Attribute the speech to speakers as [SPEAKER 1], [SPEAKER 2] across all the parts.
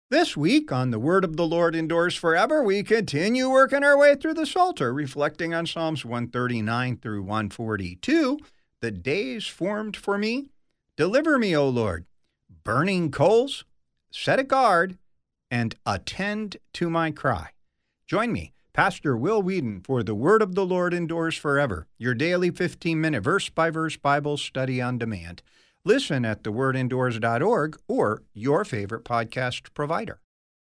[SPEAKER 1] This week on The Word of the Lord Endures Forever, we continue working our way through the Psalter, reflecting on Psalms 139 through 142. The days formed for me. Deliver me, O Lord. Burning coals. Set a guard. And attend to my cry. Join me, Pastor Will Whedon, for The Word of the Lord Endures Forever, your daily 15-minute verse-by-verse Bible study on demand. Listen at thewordendures.org or your favorite podcast provider.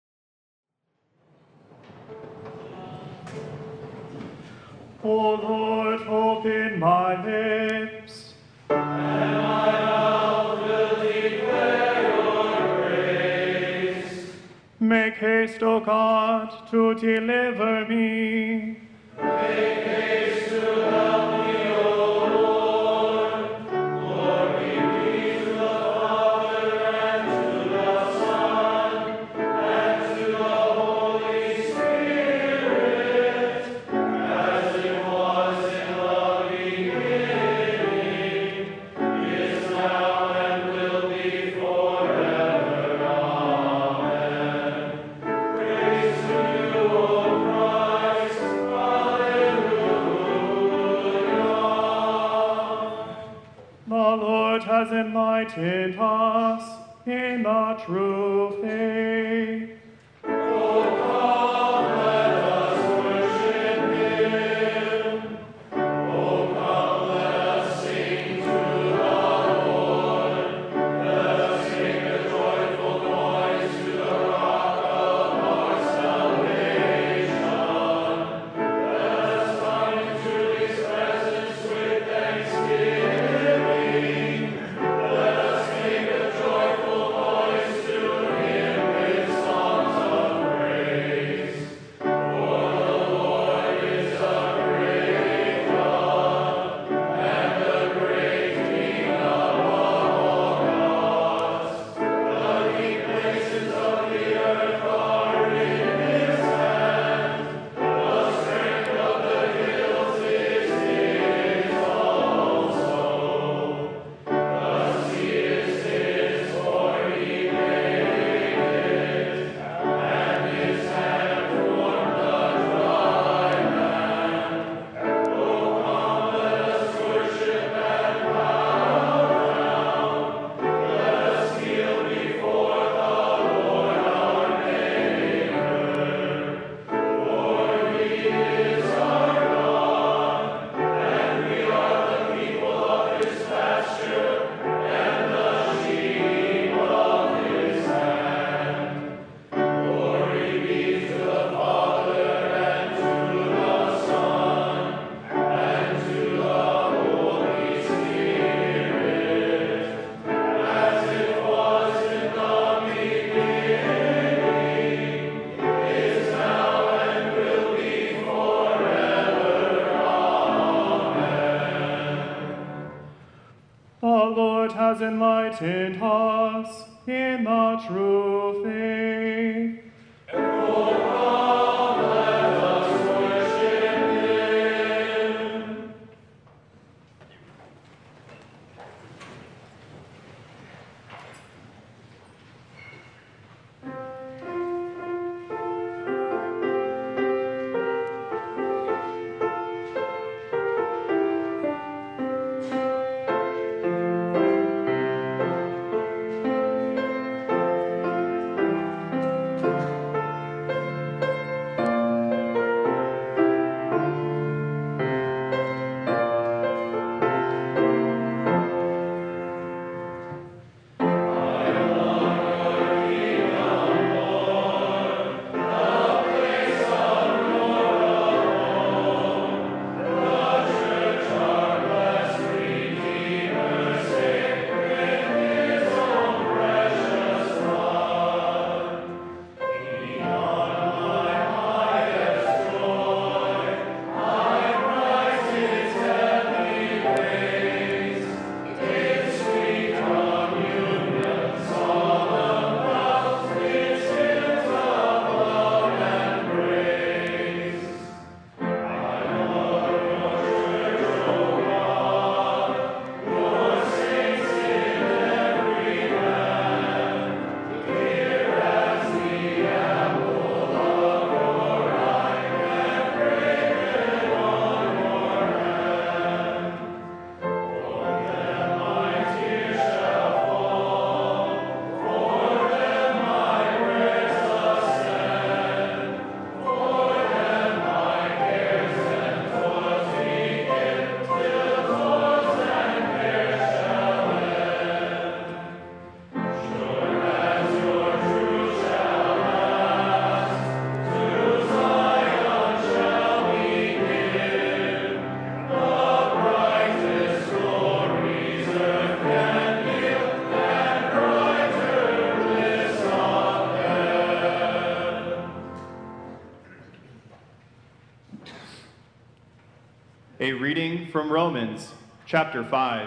[SPEAKER 2] O Lord, open my lips, and my mouth will declare your praise. Make haste, O God, to deliver me. Make haste to help me, O Lord. Glory be to the Father, and to the Son, and to the Holy Spirit, as it was in the beginning, is now, and will be forever. Amen. Praise to you, O Christ. The Lord has enlightened us in the true faith. O come, let us worship Him. O come, let us sing to the Lord. Let us sing a joyful noise to the rock of our salvation. Let us come into His presence with thanksgiving. Let us make a joyful noise to Him with songs of praise. For the Lord is a great God, and a great King above all gods. The deep places of the earth are in His hand. The strength of the hills is His also. The sea is His, for He made it, and His hand formed the dry land. O come, let us worship and bow down. Let us kneel before the Lord our Maker. For He is our God, and we are the people of His pasture, and the sheep of His hand. Glory be to the Father, and to the Son, and to the Holy Spirit, as it was in the beginning, is now, and will be forever. Amen. The Lord has enlightened us in the true faith. O come, let us worship Him.
[SPEAKER 3] A reading from Romans, chapter 5.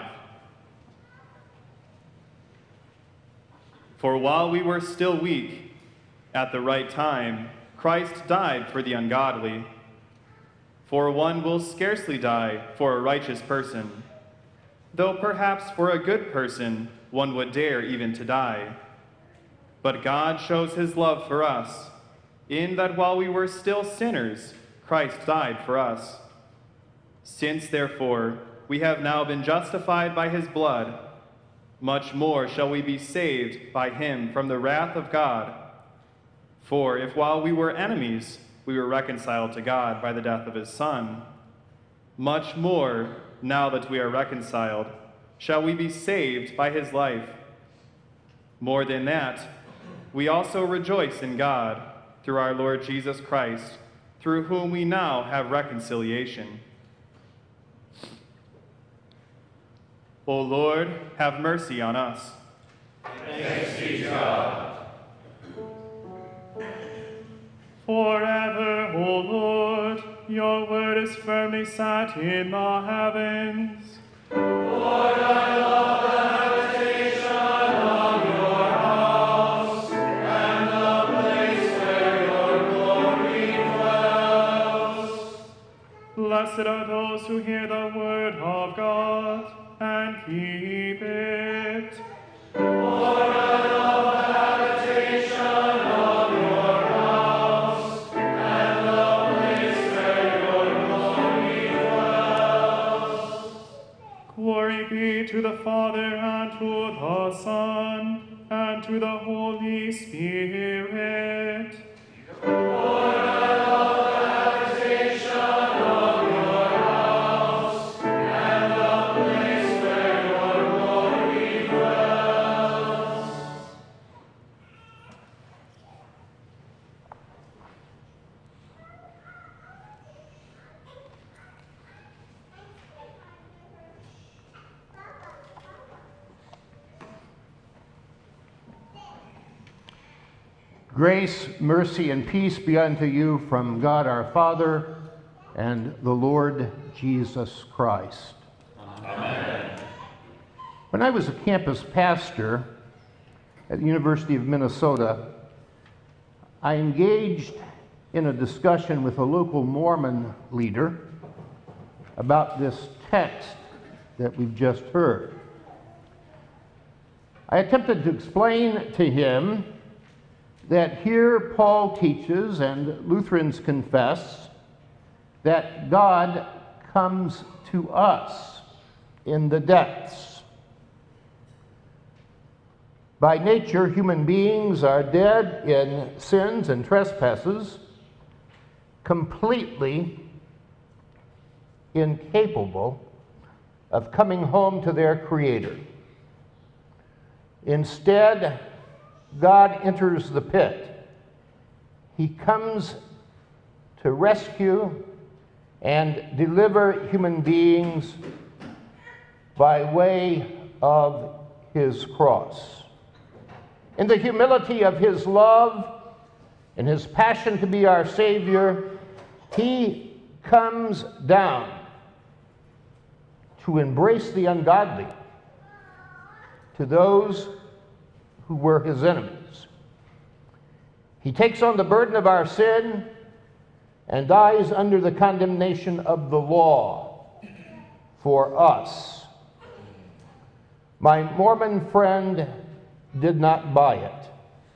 [SPEAKER 3] For while we were still weak, at the right time, Christ died for the ungodly. For one will scarcely die for a righteous person, though perhaps for a good person one would dare even to die. But God shows his love for us, in that while we were still sinners, Christ died for us. Since, therefore, we have now been justified by his blood, much more shall we be saved by him from the wrath of God. For if while we were enemies, we were reconciled to God by the death of his Son, much more, now that we are reconciled, shall we be saved by his life. More than that, we also rejoice in God through our Lord Jesus Christ, through whom we now have reconciliation. O Lord, have mercy on us.
[SPEAKER 2] Thanks be to God.
[SPEAKER 4] Forever, O Lord, your word is firmly set in the heavens.
[SPEAKER 2] Lord, I love the habitation of your house, and the place where your glory dwells.
[SPEAKER 4] Blessed are those who hear the word of God and keep it.
[SPEAKER 2] Lord, I love the habitation of your house, and the place where your glory dwells.
[SPEAKER 4] Glory be to the Father, and to the Son, and to the Holy Spirit.
[SPEAKER 2] Lord, I love the habitation of your house, and the place where your glory dwells.
[SPEAKER 5] Grace, mercy, and peace be unto you from God our Father and the Lord Jesus Christ.
[SPEAKER 2] Amen.
[SPEAKER 5] When I was a campus pastor at the University of Minnesota, I engaged in a discussion with a local Mormon leader about this text that we've just heard. I attempted to explain to him that here Paul teaches and Lutherans confess that God comes to us in the depths. By nature, human beings are dead in sins and trespasses, completely incapable of coming home to their Creator. Instead, God enters the pit. He comes to rescue and deliver human beings by way of his cross. In the humility of his love and his passion to be our Savior, he comes down to embrace the ungodly, to those who were his enemies. He takes on the burden of our sin and dies under the condemnation of the law for us. My Mormon friend did not buy it.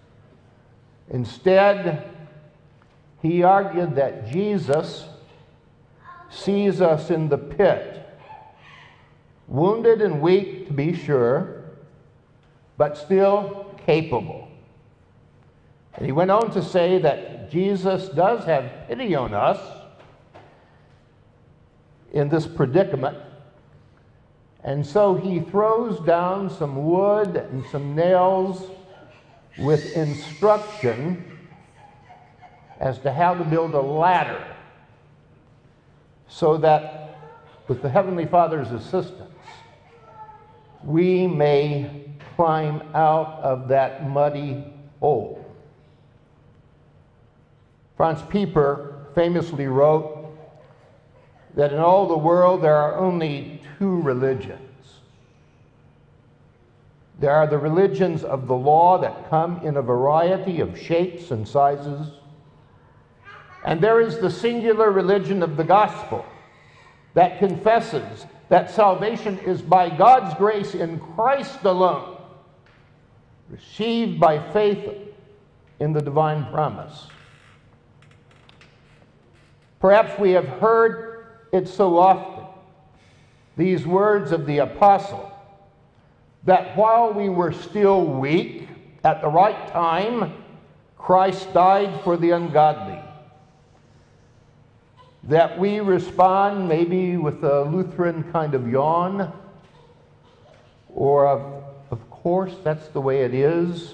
[SPEAKER 5] Instead, he argued that Jesus sees us in the pit, wounded and weak to be sure, but still capable. And he went on to say that Jesus does have pity on us in this predicament, and so he throws down some wood and some nails with instruction as to how to build a ladder so that with the Heavenly Father's assistance, we may climb out of that muddy hole. Franz Pieper famously wrote, that in all the world there are only two religions. There are the religions of the law that come in a variety of shapes and sizes, and there is the singular religion of the gospel that confesses that salvation is by God's grace in Christ alone, received by faith in the divine promise. Perhaps we have heard it so often, these words of the apostle, that while we were still weak, at the right time, Christ died for the ungodly. That we respond maybe with a Lutheran kind of yawn, or of course, that's the way it is.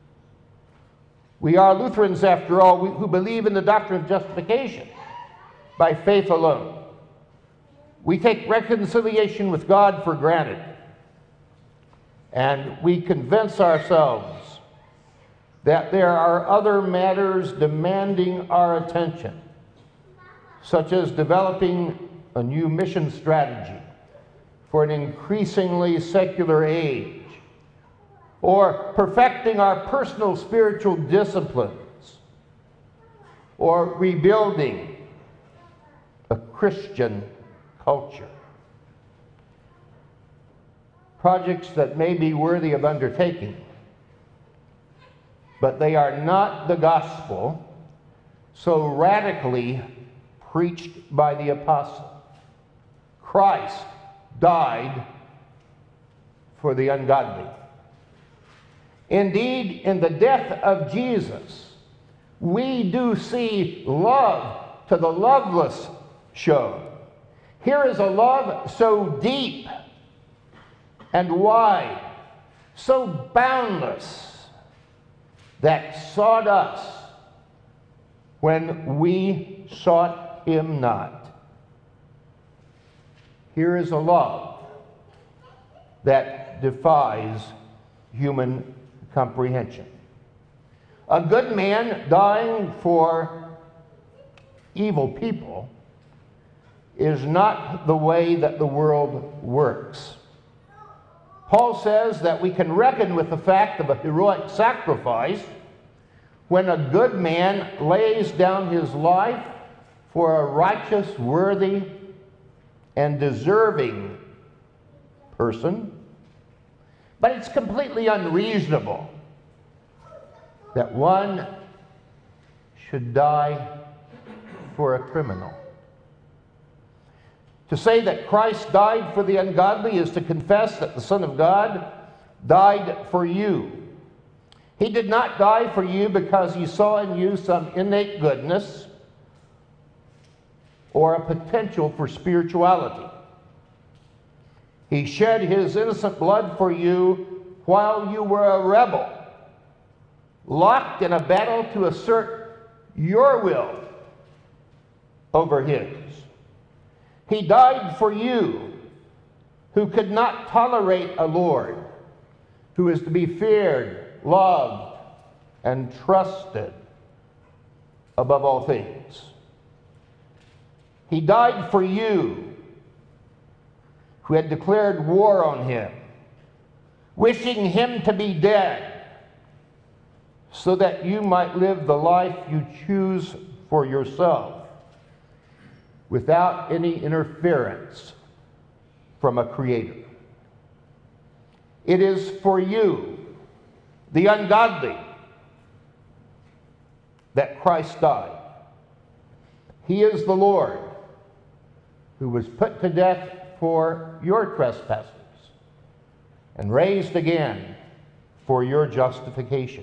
[SPEAKER 5] We are Lutherans, after all, who believe in the doctrine of justification by faith alone. We take reconciliation with God for granted, and we convince ourselves that there are other matters demanding our attention, such as developing a new mission strategy for an increasingly secular age, or perfecting our personal spiritual disciplines, or rebuilding a Christian culture. Projects that may be worthy of undertaking, but they are not the gospel so radically preached by the apostle. Christ died for the ungodly. Indeed, in the death of Jesus, we do see love to the loveless shown. Here is a love so deep and wide, so boundless, that sought us when we sought him not. Here is a love that defies human comprehension. A good man dying for evil people is not the way that the world works. Paul says that we can reckon with the fact of a heroic sacrifice when a good man lays down his life for a righteous, worthy, and deserving person. But it's completely unreasonable that one should die for a criminal. To say that Christ died for the ungodly is to confess that the Son of God died for you. He did not die for you because he saw in you some innate goodness or a potential for spirituality. He shed his innocent blood for you while you were a rebel, locked in a battle to assert your will over his. He died for you, who could not tolerate a Lord who is to be feared, loved, and trusted above all things. He died for you, who had declared war on him, wishing him to be dead, so that you might live the life you choose for yourself, without any interference from a creator. It is for you, the ungodly, that Christ died. He is the Lord who was put to death for your trespasses and raised again for your justification.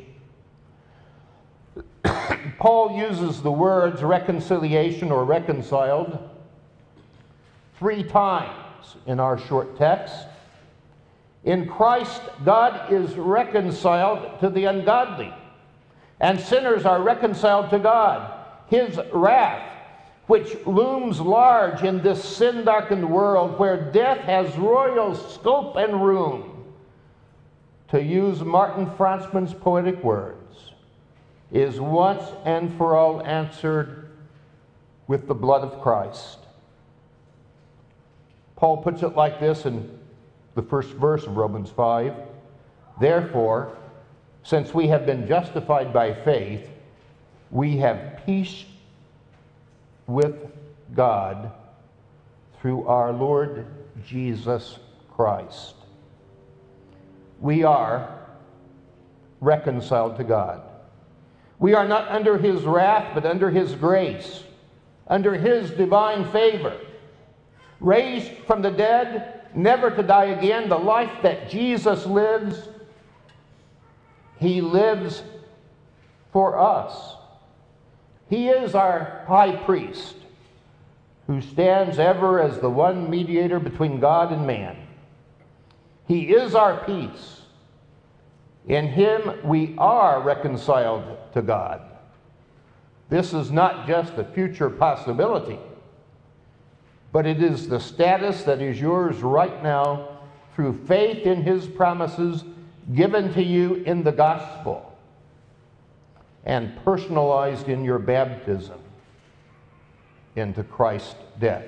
[SPEAKER 5] Paul uses the words reconciliation or reconciled 3 times in our short text. In Christ, God is reconciled to the ungodly, and sinners are reconciled to God. His wrath, which looms large in this sin-darkened world where death has royal scope and room, to use Martin Franzmann's poetic words, is once and for all answered with the blood of Christ. Paul puts it like this in the first verse of Romans 5. Therefore, since we have been justified by faith, we have peace with God through our Lord Jesus Christ. We are reconciled to God. We are not under his wrath, but under his grace, under his divine favor. Raised from the dead, never to die again, the life that Jesus lives, he lives for us. He is our high priest who stands ever as the one mediator between God and man. He is our peace. In him we are reconciled to God. This is not just a future possibility, but it is the status that is yours right now through faith in his promises given to you in the gospel and personalized in your baptism into Christ's death.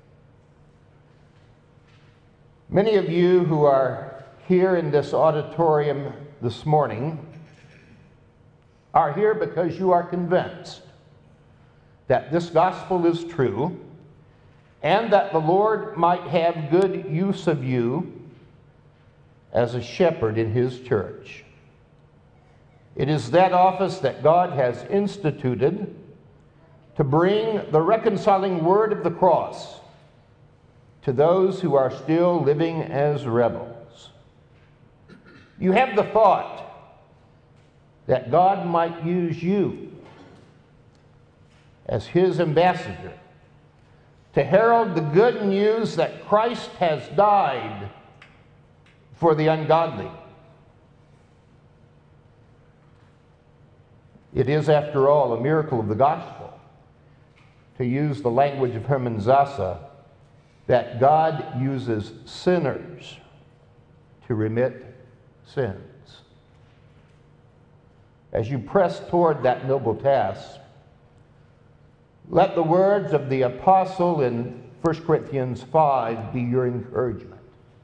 [SPEAKER 5] Many of you who are here in this auditorium this morning are here because you are convinced that this gospel is true and that the Lord might have good use of you as a shepherd in his church. It is that office that God has instituted to bring the reconciling word of the cross to those who are still living as rebels. You have the thought that God might use you as his ambassador to herald the good news that Christ has died for the ungodly. It is, after all, a miracle of the gospel, to use the language of Hermann Sasse, that God uses sinners to remit sins. As you press toward that noble task, let the words of the apostle in 1 Corinthians 5 be your encouragement.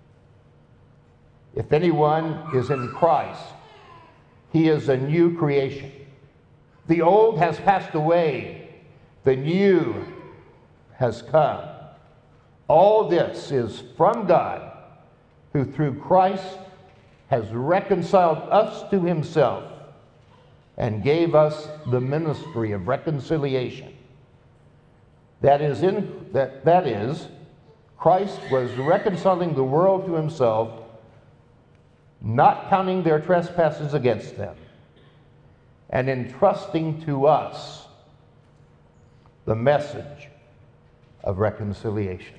[SPEAKER 5] If anyone is in Christ, he is a new creation. The old has passed away, the new has come. All this is from God, who through Christ has reconciled us to himself and gave us the ministry of reconciliation. That is, Christ was reconciling the world to himself, not counting their trespasses against them, and entrusting to us the message of reconciliation.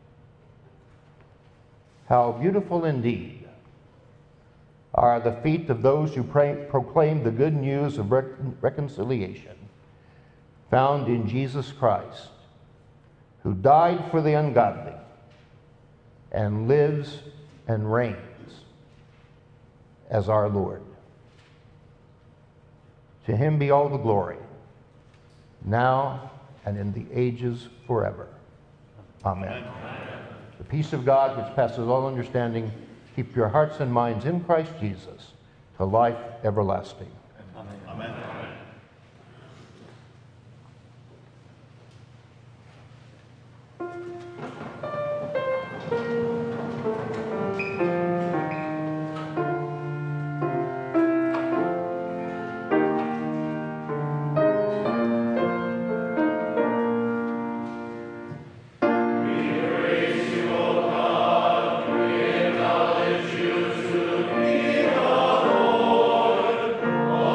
[SPEAKER 5] How beautiful indeed are the feet of those who proclaim the good news of reconciliation found in Jesus Christ, who died for the ungodly and lives and reigns as our Lord. To him be all the glory, now and in the ages forever. Amen. The peace of God, which passes all understanding, keep your hearts and minds in Christ Jesus to life everlasting.
[SPEAKER 2] Amen. Amen. Amen.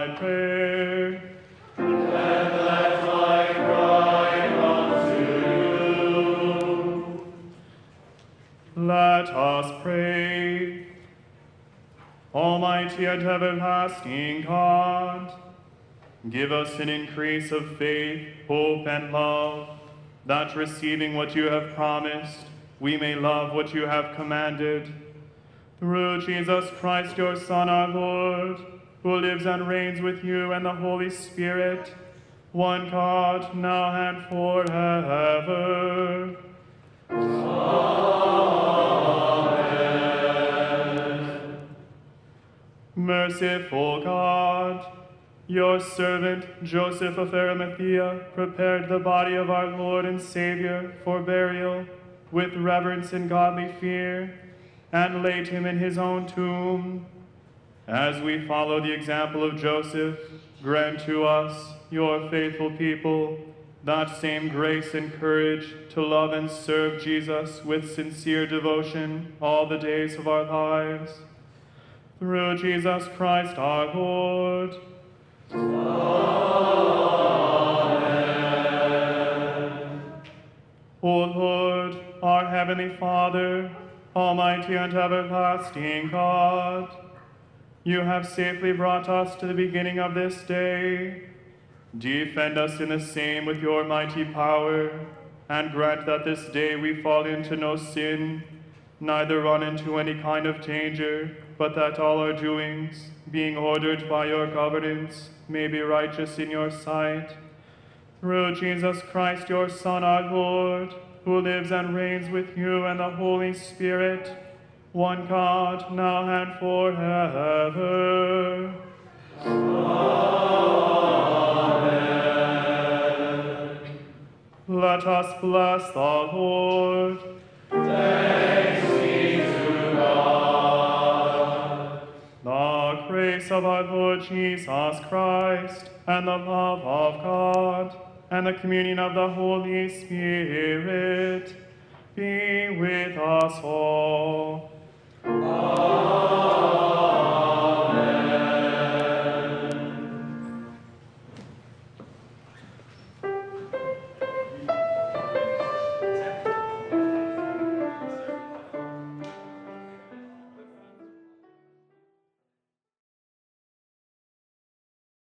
[SPEAKER 4] thy prayer.
[SPEAKER 2] And let my cry come to you.
[SPEAKER 4] Let us pray. Almighty and everlasting God, give us an increase of faith, hope, and love, that receiving what you have promised, we may love what you have commanded. Through Jesus Christ, your Son, our Lord, who lives and reigns with you and the Holy Spirit, one God, now and forever. Merciful God, your servant Joseph of Arimathea prepared the body of our Lord and Savior for burial with reverence and godly fear, and laid him in his own tomb. As we follow the example of Joseph, grant to us, your faithful people, that same grace and courage to love and serve Jesus with sincere devotion all the days of our lives. Through Jesus Christ our Lord.
[SPEAKER 2] Amen.
[SPEAKER 4] O Lord, our heavenly Father, almighty and everlasting God, you have safely brought us to the beginning of this day. Defend us in the same with your mighty power, and grant that this day we fall into no sin, neither run into any kind of danger, but that all our doings, being ordered by your governance, may be righteous in your sight. Through Jesus Christ, your Son, our Lord, who lives and reigns with you and the Holy Spirit, one God, now and forever.
[SPEAKER 2] Amen.
[SPEAKER 4] Let us bless the Lord.
[SPEAKER 2] Thanks be to God.
[SPEAKER 4] The grace of our Lord Jesus Christ, and the love of God, and the communion of the Holy Spirit be with us all.